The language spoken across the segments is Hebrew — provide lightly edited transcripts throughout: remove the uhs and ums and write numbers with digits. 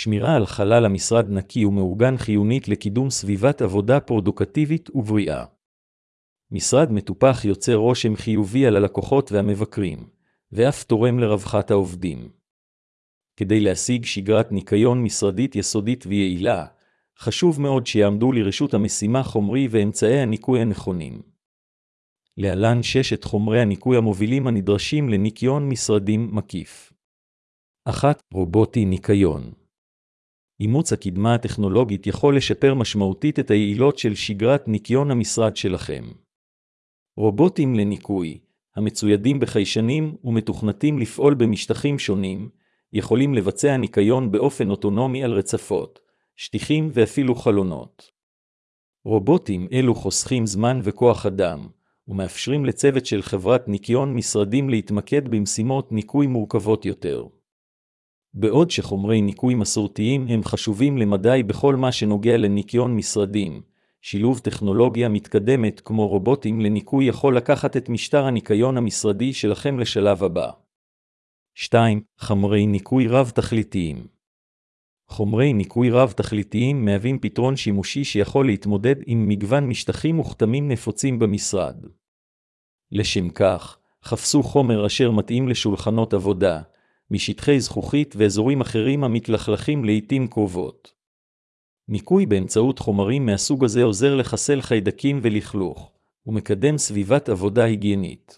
שמירה על חלל המשרד נקי ומאורגן חיונית לקידום סביבת עבודה פרודוקטיבית ובריאה. משרד מטופח יוצר רושם חיובי על הלקוחות והמבקרים, ואף תורם לרווחת העובדים. כדי להשיג שגרת ניקיון משרדית יסודית ויעילה, חשוב מאוד שיעמדו לרשות המשימה חומרי ואמצעי הניקוי הנכונים. להלן 6 חומרי הניקוי המובילים הנדרשים לניקיון משרדים מקיף. 1. רובוטי ניקיון. אימוץ הקדמה הטכנולוגית יכול לשפר משמעותית את היעילות של שגרת ניקיון המשרד שלכם. רובוטים לניקוי, המצוידים בחיישנים ומתוכנתים לפעול במשטחים שונים, יכולים לבצע ניקיון באופן אוטונומי על רצפות, שטיחים ואפילו חלונות. רובוטים אלו חוסכים זמן וכוח אדם, ומאפשרים לצוות של חברת ניקיון משרדים להתמקד במשימות ניקוי מורכבות יותר. בעוד שחומרי ניקוי מסורתיים הם חשובים למדי בכל מה שנוגע לניקיון משרדים, שילוב טכנולוגיה מתקדמת כמו רובוטים לניקוי יכול לקחת את משטר הניקיון המשרדי שלכם לשלב הבא. 2. חומרי ניקוי רב-תכליתיים. חומרי ניקוי רב-תכליתיים מהווים פתרון שימושי שיכול להתמודד עם מגוון משטחים וכתמים נפוצים במשרד. לשם כך, חפשו חומר אשר מתאים לשולחנות עבודה, משטחי זכוכית ואזורים אחרים המתלכלכים לעתים קרובות. ניקוי באמצעות חומרים מהסוג הזה עוזר לחסל חיידקים ולכלוך, ומקדם סביבת עבודה היגיינית.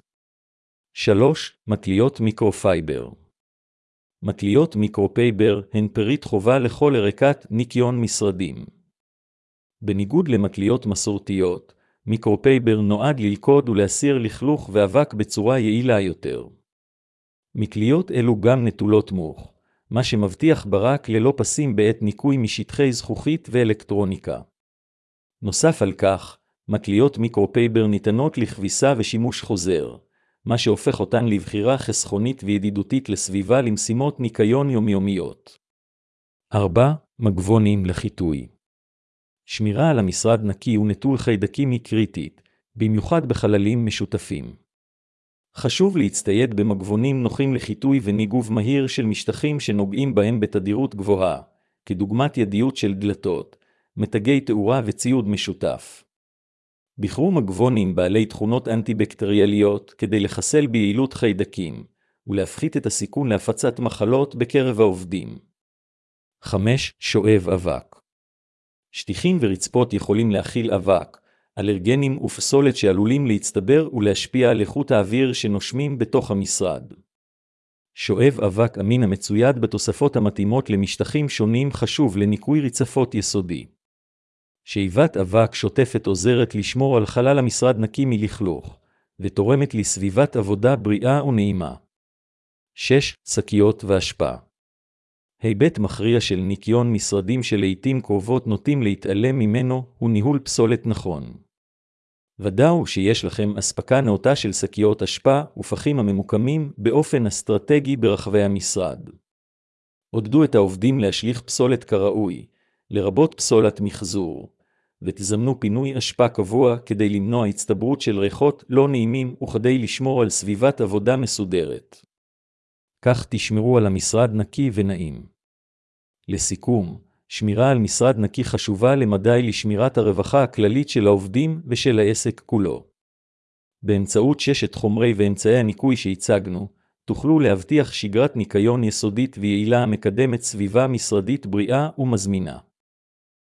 3. מטליות מיקרופייבר. מטליות מיקרופייבר הן פריט חובה לכל ערכת ניקיון משרדים. בניגוד למטליות מסורתיות, מיקרופייבר נועד ללכוד ולהסיר לכלוך ואבק בצורה יעילה יותר. מטליות אלו גם נטולות מוח, מה שמבטיח ברק ללא פסים בעת ניקוי משטחי זכוכית ואלקטרוניקה. נוסף על כך, מטליות מיקרופייבר ניתנות לכביסה ושימוש חוזר, מה שהופך אותן לבחירה חסכונית וידידותית לסביבה למשימות ניקיון יומיומיות. 4. מגבונים לחיטוי. שמירה על המשרד נקי ונטול חיידקים היא קריטית, במיוחד בחללים משותפים. חשוב להצטייד במגבונים נוחים לחיטוי וניגוב מהיר של משטחים שנוגעים בהם בתדירות גבוהה, כדוגמת ידיות של דלתות, מתגי תאורה וציוד משותף. בחרו מגבונים בעלי תכונות אנטי-בקטריאליות כדי לחסל ביעילות חיידקים, ולהפחית את הסיכון להפצת מחלות בקרב העובדים. 5. שואב אבק. שטיחים ורצפות יכולים להכיל אבק, אלרגנים ופסולת שעלולים להצטבר ולהשפיע על איכות האוויר שנושמים בתוך המשרד. שואב אבק אמין המצויד בתוספות המתאימות למשטחים שונים חשוב לניקוי רצפות יסודי. שאיבת אבק שוטפת עוזרת לשמור על חלל המשרד נקי מלכלוך, ותורמת לסביבת עבודה בריאה ונעימה. 6. שקיות ואשפה. היבט מכריע של ניקיון משרדים שלעיתים קרובות נוטים להתעלם ממנו הוא ניהול פסולת נכון. ודאו שיש לכם אספקה נאותה של שקיות אשפה ופחים הממוקמים באופן אסטרטגי ברחבי המשרד. עודדו את העובדים להשליך פסולת כראוי, לרבות פסולת מחזור, ותזמנו פינוי אשפה קבוע כדי למנוע הצטברות של ריחות לא נעימים וכדי לשמור על סביבת עבודה מסודרת. כך תשמרו על המשרד נקי ונעים. לסיכום, שמירה על משרד נקי חשובה למדי לשמירת הרווחה הכללית של העובדים ושל העסק כולו. באמצעות 6 חומרי ואמצעי הניקוי שהצגנו, תוכלו להבטיח שגרת ניקיון יסודית ויעילה המקדמת סביבה משרדית בריאה ומזמינה.